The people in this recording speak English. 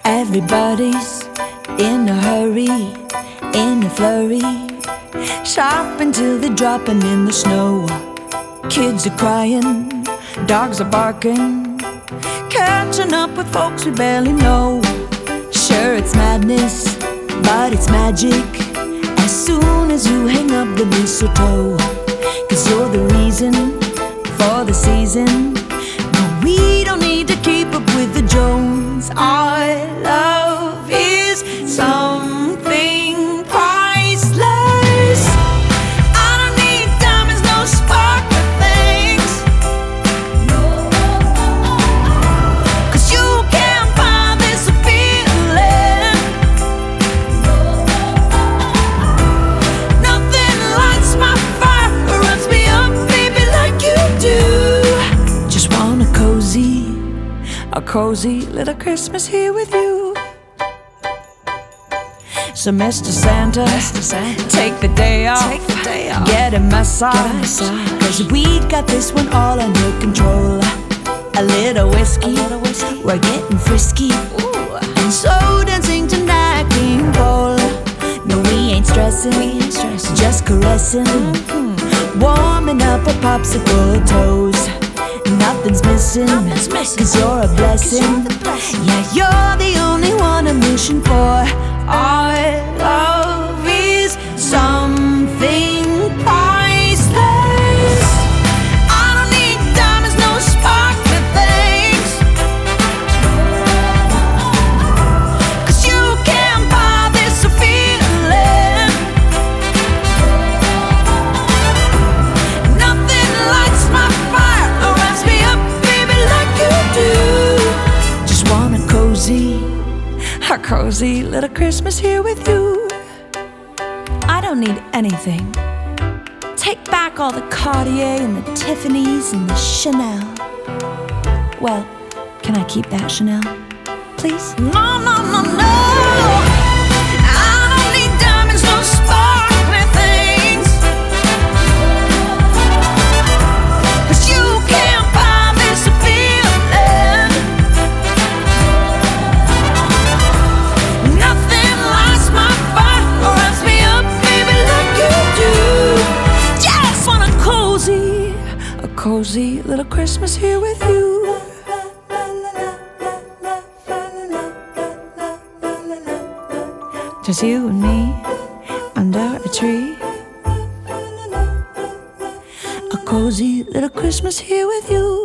Everybody's in a hurry, in a flurry, shopping till they're dropping in the snow. Kids are crying, dogs are barking, catching up with folks we barely know. Sure, it's madness, but it's magic as soon as you hang up the mistletoe. 'Cause you're the reason for the season. No, we don't need to keep up with the Jones. Our love is something priceless. I don't need diamonds, no sparkly things, 'cause you can't buy this feeling. Nothing lights my fire or runs me up, baby, like you do. Just want a cozy little Christmas here with you. So Mr. Santa, take the day off, get a massage, 'cause we got this one all under control. A little whiskey, we're getting frisky, and so dancing to Nat King Cole. No, we ain't stressing, just caressing, warming up our popsicle toes. Nothing's missing, 'cause you're a blessing. Yeah, you're the only one I'm wishing for. Our love is something priceless. I don't need diamonds, no sparkly things, 'cause you can't buy this feeling. Nothing lights my fire or runs me up, baby, like you do. Just want a cozy little Christmas here with you. I don't need anything. Take back all the Cartier and the Tiffany's and the Chanel. Well, can I keep that Chanel, please? No, no, no, no. I don't need diamonds, no sparkly things, 'cause you can't buy this feeling. Nothing lights my fire or runs me up, baby, like you do. Just want a cozy little Christmas here with you. Just you and me under a tree. A cozy little Christmas here with you.